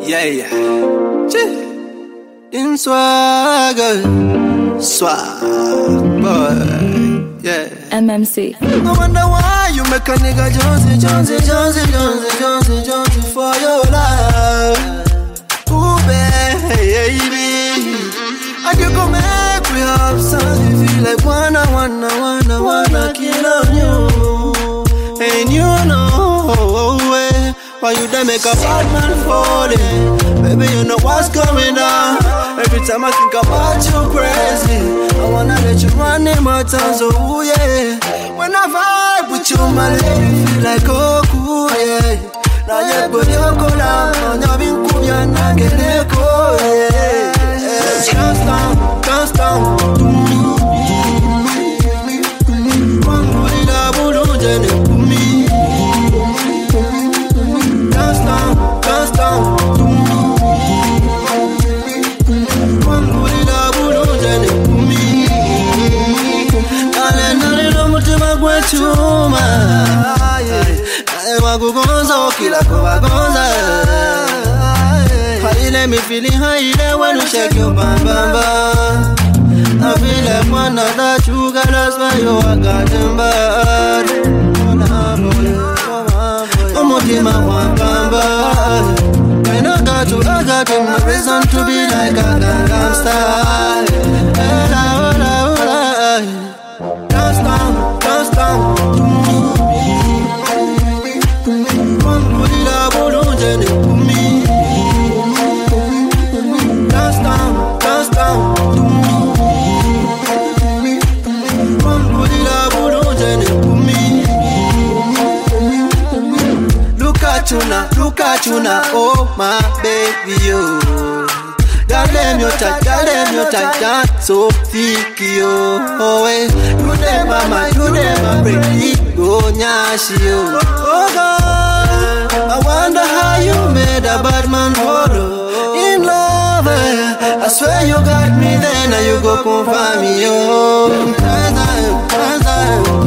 Yeah, yeah. In swagger, swag, boy. Yeah. MMC. I wonder why you make a nigga Jonesy for your life. Ooh, baby. And you go make me have something. You feel like wanna kill on you. And you know why you there make a bad man falling. Baby, you know what's going on. Every time I think about you crazy, I wanna let you run in my town, so ooh, yeah. When I vibe with you, my lady, feel like oh cool, yeah. Now you put your collar on your been cool, you're not getting cool, yeah. Can't stop, let me feeling high when you shake your bam bam bam. I feel like one of that sugar, that's why you are gotten bad. I'm looking my one bam bam. I got my reason to be like a Gangnam Style. Can't stop. Look at you now, oh my baby, yo. God damn your tight, that's so thick, yo. Oh, hey. You never break it, go nyashi, yo. Oh God, I wonder how you made a bad man follow. In love, I swear you got me, then you go confirm me, yo.